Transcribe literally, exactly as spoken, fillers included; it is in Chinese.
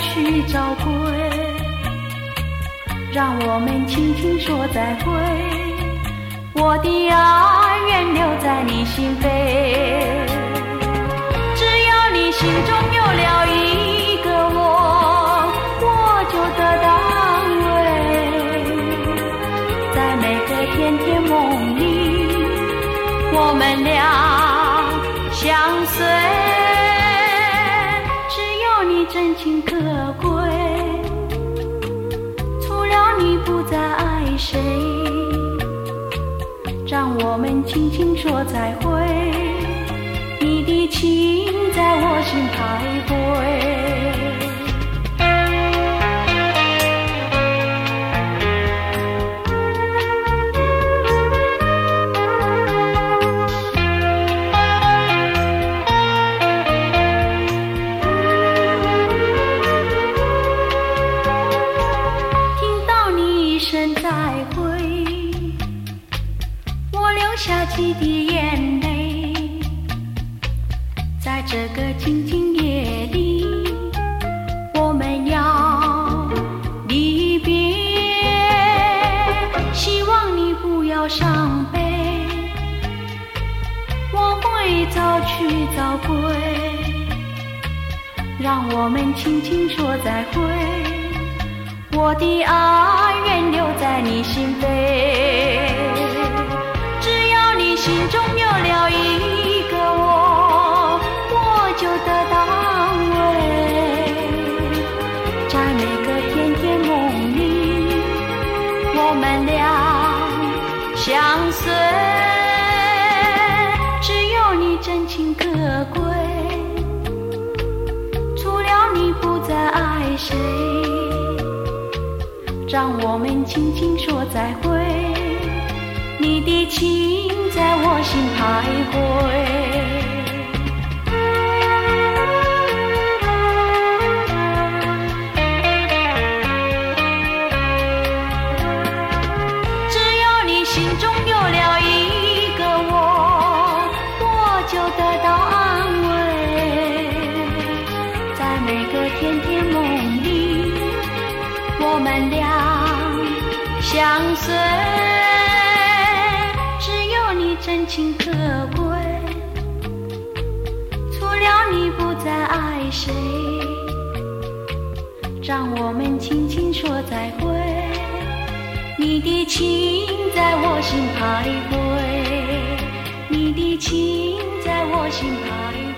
去找归，让我们轻轻说再会。我的爱愿留在你心扉，只要你心中有了一个我，我就得到安慰。在每个甜甜梦里，我们俩相随，只有你真情可贵，除了你不再爱谁，让我们轻轻说再会。你的情在我心徘徊，下几滴眼泪，在这个静静夜里，我们要离别。希望你不要伤悲，我会早去早归，让我们轻轻说再会。我的爱愿留在你心扉，心中有了一个我，我就得到安慰。在每个甜甜梦里，我们俩相随，只有你真情可贵，除了你不再爱谁，让我们轻轻说再会。你的情在我心徘徊，只要你心中有了一个我，我就得到安慰。在每个甜甜梦里，我们俩相随，真情可贵，除了你不再爱谁，让我们轻轻说再会。你的情在我心徘徊，你的情在我心徘徊。